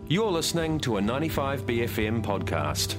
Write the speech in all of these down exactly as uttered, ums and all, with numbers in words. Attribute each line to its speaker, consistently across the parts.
Speaker 1: You're listening to a ninety-five B F M podcast.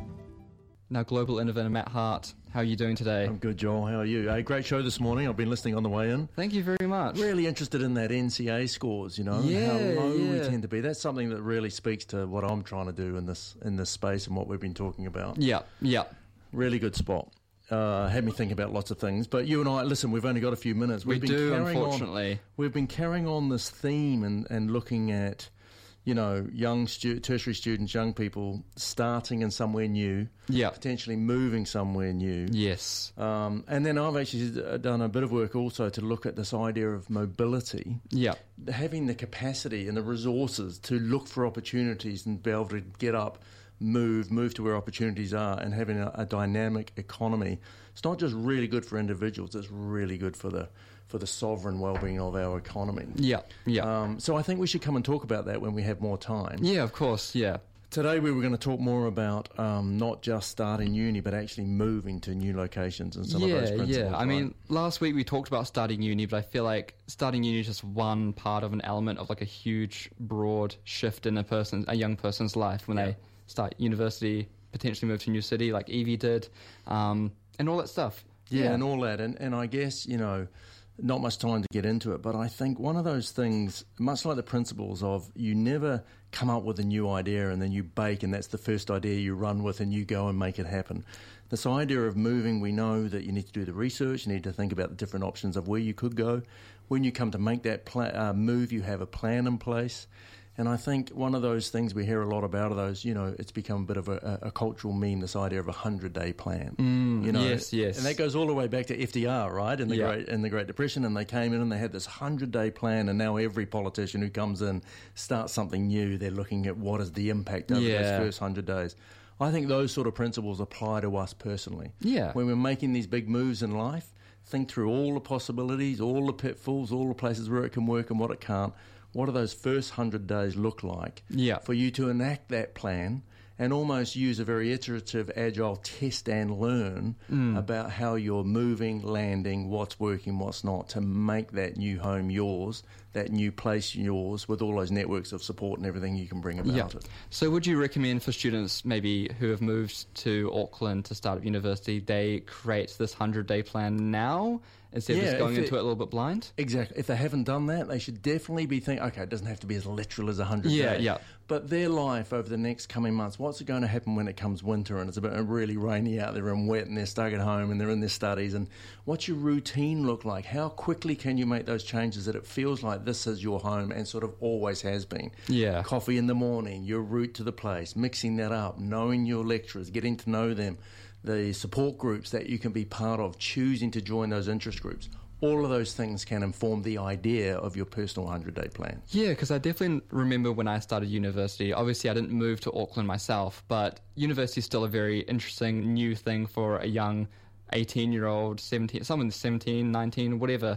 Speaker 2: Now, global innovator Matt Hart, how are you doing today?
Speaker 3: I'm good, Joel. How are you? A great show this morning. I've been listening on the way in.
Speaker 2: Thank you very much.
Speaker 3: Really interested in that N C A A scores, you know,
Speaker 2: yeah,
Speaker 3: and how low
Speaker 2: yeah.
Speaker 3: we tend to be. That's something that really speaks to what I'm trying to do in this in this space and what we've been talking about.
Speaker 2: Yeah, yeah.
Speaker 3: Really good spot. Uh, had me thinking about lots of things. But you and I, listen, we've only got a few minutes. We've
Speaker 2: We
Speaker 3: been
Speaker 2: do,
Speaker 3: carrying
Speaker 2: unfortunately.
Speaker 3: On, we've been carrying on this theme and, and looking at, you know, young stu- tertiary students, young people starting in somewhere new,
Speaker 2: Yeah.
Speaker 3: potentially moving somewhere new.
Speaker 2: Yes.
Speaker 3: Um, and then I've actually done a bit of work also to look at this idea of mobility,
Speaker 2: Yeah.
Speaker 3: having the capacity and the resources to look for opportunities and be able to get up, move, move to where opportunities are, and having a, a dynamic economy. It's not just really good for individuals, it's really good for the for the sovereign well-being of our economy.
Speaker 2: Yeah, yeah.
Speaker 3: Um, so I think we should come and talk about that when we have more time.
Speaker 2: Yeah, of course, yeah.
Speaker 3: Today we were going to talk more about um, not just starting uni, but actually moving to new locations and some
Speaker 2: yeah,
Speaker 3: of those principles.
Speaker 2: Yeah, I
Speaker 3: right?
Speaker 2: mean, last week we talked about starting uni, but I feel like starting uni is just one part of an element of like a huge, broad shift in a person, a young person's life when
Speaker 3: Yeah.
Speaker 2: they start university, potentially move to a new city like Evie did, um, and all that stuff.
Speaker 3: Yeah, and all that. And, and I guess, you know, not much time to get into it, but I think one of those things, much like the principles of you never come up with a new idea and then you bake and that's the first idea you run with and you go and make it happen. This idea of moving, we know that you need to do the research, you need to think about the different options of where you could go. When you come to make that pla- uh, move, you have a plan in place. And I think one of those things we hear a lot about are those, you know, it's become a bit of a, a cultural meme, this idea of a hundred-day plan.
Speaker 2: Mm,
Speaker 3: you know,
Speaker 2: yes, yes.
Speaker 3: And that goes all the way back to F D R, right, in the,
Speaker 2: Yeah.
Speaker 3: Great, in the Great Depression, and they came in and they had this hundred-day plan, and now every politician who comes in starts something new. They're looking at what is the impact over
Speaker 2: Yeah.
Speaker 3: those first hundred days. I think those sort of principles apply to us personally.
Speaker 2: Yeah.
Speaker 3: When we're making these big moves in life, think through all the possibilities, all the pitfalls, all the places where it can work and what it can't. What do those first hundred days look like
Speaker 2: Yeah.
Speaker 3: for you to enact that plan and almost use a very iterative, agile test and learn
Speaker 2: Mm.
Speaker 3: about how you're moving, landing, what's working, what's not, to make that new home yours, that new place yours, with all those networks of support and everything you can bring about
Speaker 2: Yeah.
Speaker 3: it.
Speaker 2: So would you recommend for students maybe who have moved to Auckland to start at university, they create this hundred-day plan now instead of
Speaker 3: Yeah,
Speaker 2: just going
Speaker 3: if it-
Speaker 2: into it a little bit blind?
Speaker 3: Exactly. If they haven't done that, they should definitely be thinking, okay, it doesn't have to be as literal as one hundred
Speaker 2: Yeah,
Speaker 3: days.
Speaker 2: yeah.
Speaker 3: But their life over the next coming months, what's going to happen when it comes winter and it's a bit really rainy out there and wet and they're stuck at home and they're in their studies? And what's your routine look like? How quickly can you make those changes that it feels like this is your home and sort of always has been?
Speaker 2: Yeah.
Speaker 3: Coffee in the morning, your route to the place, mixing that up, knowing your lecturers, getting to know them, the support groups that you can be part of, choosing to join those interest groups. All of those things can inform the idea of your personal hundred-day plan.
Speaker 2: Yeah, because I definitely remember when I started university, obviously I didn't move to Auckland myself, but university is still a very interesting new thing for a young eighteen-year-old, seventeen, someone seventeen, nineteen, whatever.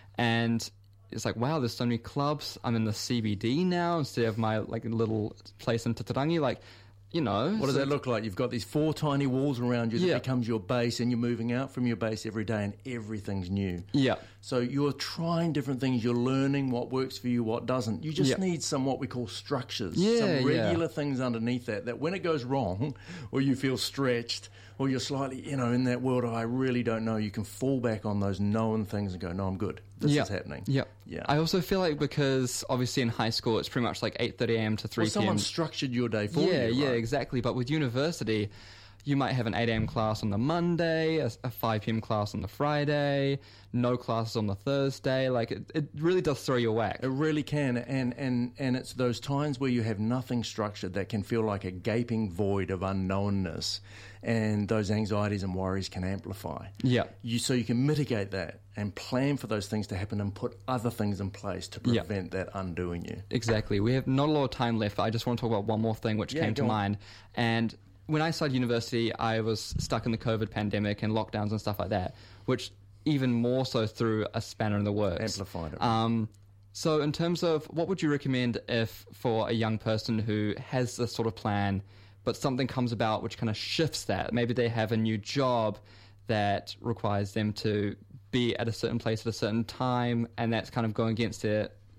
Speaker 2: And it's like, wow, there's so many clubs. I'm in the C B D now instead of my like little place in Tatarangi. Like, you know.
Speaker 3: What does
Speaker 2: so
Speaker 3: that look like? You've got these four tiny walls around you that
Speaker 2: Yeah.
Speaker 3: becomes your base, and you're moving out from your base every day and everything's new.
Speaker 2: Yeah.
Speaker 3: So you're trying different things, you're learning what works for you, what doesn't. You just
Speaker 2: Yeah.
Speaker 3: need some what we call structures,
Speaker 2: Yeah,
Speaker 3: some
Speaker 2: yeah.
Speaker 3: regular things underneath that, that when it goes wrong or you feel stretched or you're slightly, you know, in that world of I really don't know, you can fall back on those known things and go, no, I'm good. This
Speaker 2: yeah.
Speaker 3: is happening.
Speaker 2: Yeah.
Speaker 3: Yeah.
Speaker 2: I also feel like because obviously in high school it's pretty much like eight thirty a.m. to three
Speaker 3: Well,
Speaker 2: p.m.
Speaker 3: someone structured your day for you.
Speaker 2: Yeah, yeah,
Speaker 3: right?
Speaker 2: exactly. But with university, you might have an eight a.m. class on the Monday, a, a five p.m. class on the Friday, no classes on the Thursday. Like, it, it really does throw you a whack.
Speaker 3: It really can, and, and, and it's those times where you have nothing structured that can feel like a gaping void of unknownness, and those anxieties and worries can amplify.
Speaker 2: Yeah.
Speaker 3: You, so you can mitigate that and plan for those things to happen and put other things in place to
Speaker 2: Yeah.
Speaker 3: prevent that undoing you.
Speaker 2: Exactly. We have not a lot of time left, but I just want to talk about one more thing which
Speaker 3: Yeah,
Speaker 2: came to
Speaker 3: go on.
Speaker 2: mind. And when I started university, I was stuck in the COVID pandemic and lockdowns and stuff like that, which even more so threw a spanner in the works.
Speaker 3: Amplified it.
Speaker 2: Um, so in terms of what would you recommend if for a young person who has this sort of plan, but something comes about which kind of shifts that? Maybe they have a new job that requires them to be at a certain place at a certain time, and that's kind of going against their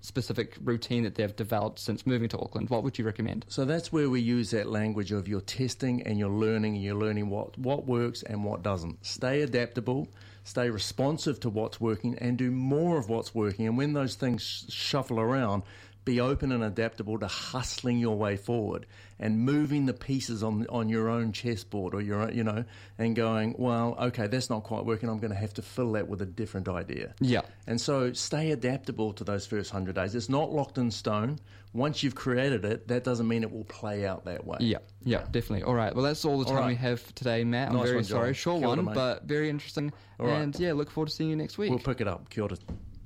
Speaker 2: specific routine that they've developed since moving to Auckland, what would you recommend?
Speaker 3: So that's where we use that language of you're testing and you're learning and you're learning what, what works and what doesn't. Stay adaptable, stay responsive to what's working and do more of what's working. And when those things sh- shuffle around, be open and adaptable to hustling your way forward and moving the pieces on on your own chessboard or your own, you know, and going, well, okay, that's not quite working. I'm going to have to fill that with a different idea.
Speaker 2: Yeah.
Speaker 3: And so stay adaptable to those first hundred days. It's not locked in stone. Once you've created it, that doesn't mean it will play out that way.
Speaker 2: Yeah, yeah, definitely. All right. Well, that's all the time all right. we have today, Matt. I'm
Speaker 3: nice
Speaker 2: very
Speaker 3: one,
Speaker 2: sorry. Short one,
Speaker 3: mate.
Speaker 2: but very interesting.
Speaker 3: All
Speaker 2: and
Speaker 3: right.
Speaker 2: yeah, look forward to seeing you next week.
Speaker 3: We'll pick it up. Kia ora.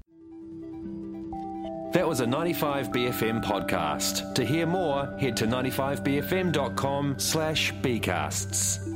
Speaker 1: That was a ninety-five B F M podcast. To hear more, head to ninety-five b f m dot com slash bcasts.